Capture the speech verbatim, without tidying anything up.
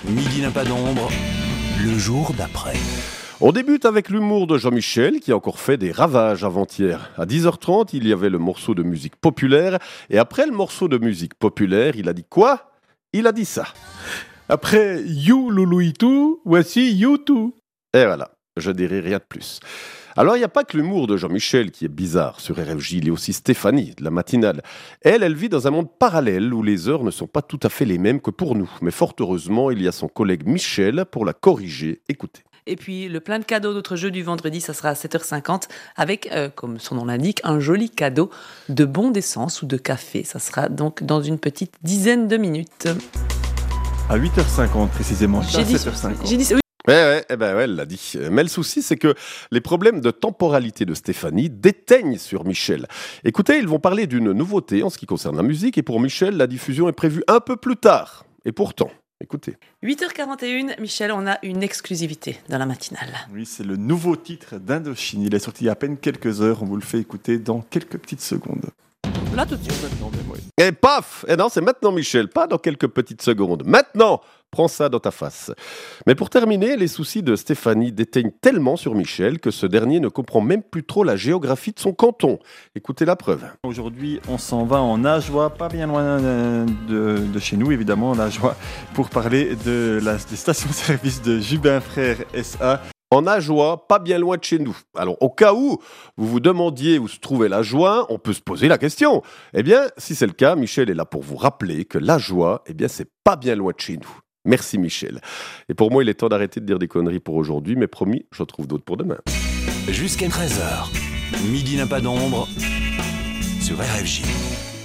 Midi n'a pas d'ombre, le jour d'après. On débute avec l'humour de Jean-Michel qui a encore fait des ravages avant-hier. À dix heures trente, il y avait le morceau de musique populaire. Et après le morceau de musique populaire, il a dit quoi ? Il a dit ça. Après You Loulouitou, voici You Too. Et voilà, je dirai rien de plus. Alors, il n'y a pas que l'humour de Jean-Michel qui est bizarre. Sur R F J, il y a aussi Stéphanie, de la matinale. Elle, elle vit dans un monde parallèle où les heures ne sont pas tout à fait les mêmes que pour nous. Mais fort heureusement, il y a son collègue Michel pour la corriger. Écoutez. Et puis, le plein de cadeaux d'autres jeux du vendredi, ça sera à sept heures cinquante avec, euh, comme son nom l'indique, un joli cadeau de bons d'essence ou de café. Ça sera donc dans une petite dizaine de minutes. À huit heures cinquante précisément, J'ai à dit, sept heures cinquante. j'ai dit, oui. Ouais, ouais, eh ben ouais, elle l'a dit. Mais le souci, c'est que les problèmes de temporalité de Stéphanie déteignent sur Michel. Écoutez, ils vont parler d'une nouveauté en ce qui concerne la musique, et pour Michel, la diffusion est prévue un peu plus tard. Et pourtant, écoutez. huit heures quarante et une, Michel, on a une exclusivité dans la matinale. Oui, c'est le nouveau titre d'Indochine. Il est sorti il y a à peine quelques heures. On vous le fait écouter dans quelques petites secondes. Là, tout de suite. Maintenant même, oui. Et paf! Eh non, c'est maintenant, Michel, pas dans quelques petites secondes. Maintenant! Prends ça dans ta face. Mais pour terminer, les soucis de Stéphanie déteignent tellement sur Michel que ce dernier ne comprend même plus trop la géographie de son canton. Écoutez la preuve. Aujourd'hui, on s'en va en Ajoie, pas bien loin euh, de, de chez nous, évidemment, en Ajoie, pour parler de la des stations-service de Jubin Frères S A. En Ajoie, pas bien loin de chez nous. Alors, au cas où vous vous demandiez où se trouvait l'Ajoie, on peut se poser la question. Eh bien, si c'est le cas, Michel est là pour vous rappeler que l'Ajoie, eh bien, c'est pas bien loin de chez nous. Merci Michel. Et pour moi, il est temps d'arrêter de dire des conneries pour aujourd'hui, mais promis, j'en trouve d'autres pour demain. Jusqu'à treize heures, Midi n'a pas d'ombre sur R F J.